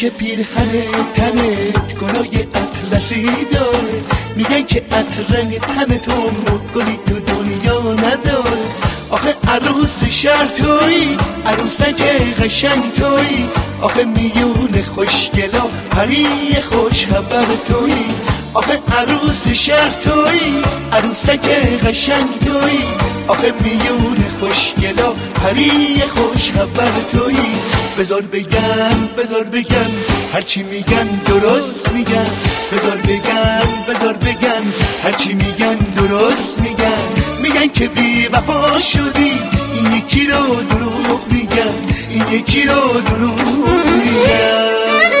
که پیرهن تنت گلای اطلسی داره، میگن که عطر تنتون گلی تو دنیا نداره. آخه عروس شهر تویی، عروسک قشنگ تویی، آخه میون خوشگلا پری خوش خبر تویی. آخه عروس شهر تویی، عروسک قشنگ تویی، آخه میون خوشگلا پری خوش خبر تویی. بذار بگن بذار بگن هرچی میگن درست میگن، بذار بگن بذار بگن هرچی میگن درست میگن. میگن که بی وفا شدی، این یکی رو دروغ میگن، این یکی رو دروغ میگن.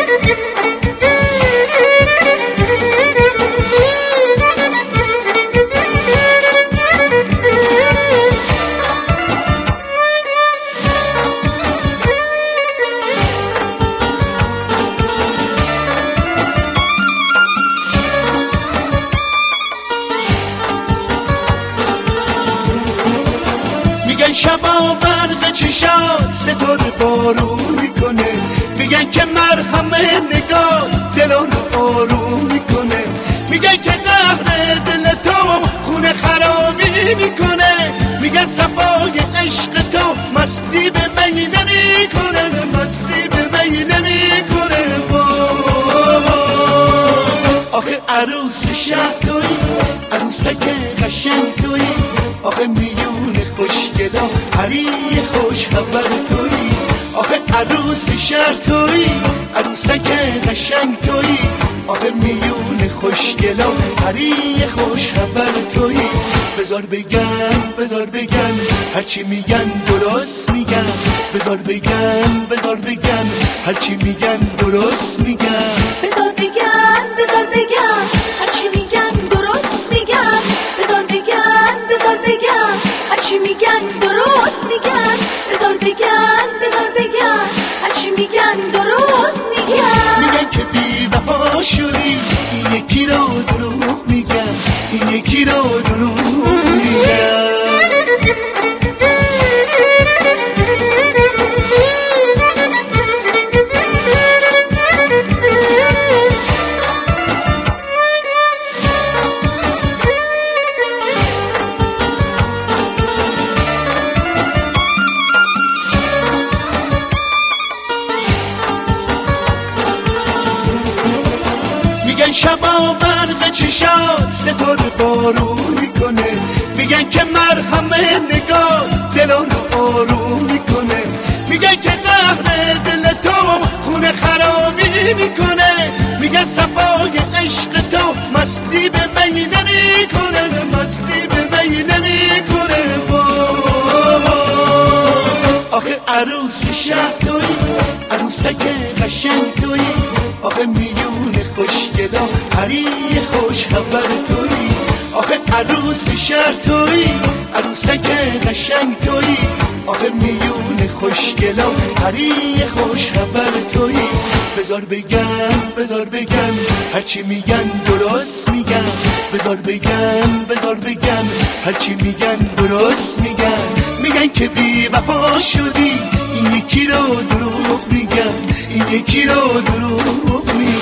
میگن شبا برق چشات ستاره بارون میکنه، میگن که مرهم نگاه دلان آروم میکنه، میگن که قهر دل تو خونه خرابی میکنه، میگن صفای عشق تو مستی به می نمیکنه، مستی به می نمیکنه. آخه عروس شهر تویی، عروسک قشنگ تویی، آخه میون خوشگلا پری خوش خبر تویی. آخه عروس شهر تویی، عروسک قشنگ تویی، آخه میون خوشگلا پری خوش خبر تویی. بذار بگن بذار بگن هرچی میگن درست میگن، بذار بگن بذار بگن هرچی میگن درست میگن. بذار بگن بذار بگن هرچی میگن درست میگن، بذار بگن بذار بگن هرچی میگن درست میگن، بذار بگن بذار بگن هرچی میگن درست میگن. میگن که بی وفا شدی، این یکی رو دروغ میگن، این یکی رو دروغ میگن. میگن شبا برق چشات ستاره بارون میکنه، میگن که مرهم نگاه دلان آروم میکنه، میگن که قهر دل تو خونه خرابی میکنه، میگن صفای عشق تو مستی به می نمیکنه، مستی به می نمیکنه. آخه عروس شهر تویی، عروسک قشنگ تویی، آخه میون خوشگلا پری خوش خبر تویی. آخه عروس شهر تویی، عروسک قشنگ تویی، آخه میون خوشگلا پری خوش خبر تویی. بذار بگن بذار بگن هرچی میگن درست میگن، بذار بگن بذار بگن هرچی میگن درست میگن. میگن که بی وفا شدی، این یکی رو دروغ میگن، این یکی رو دروغ میگن.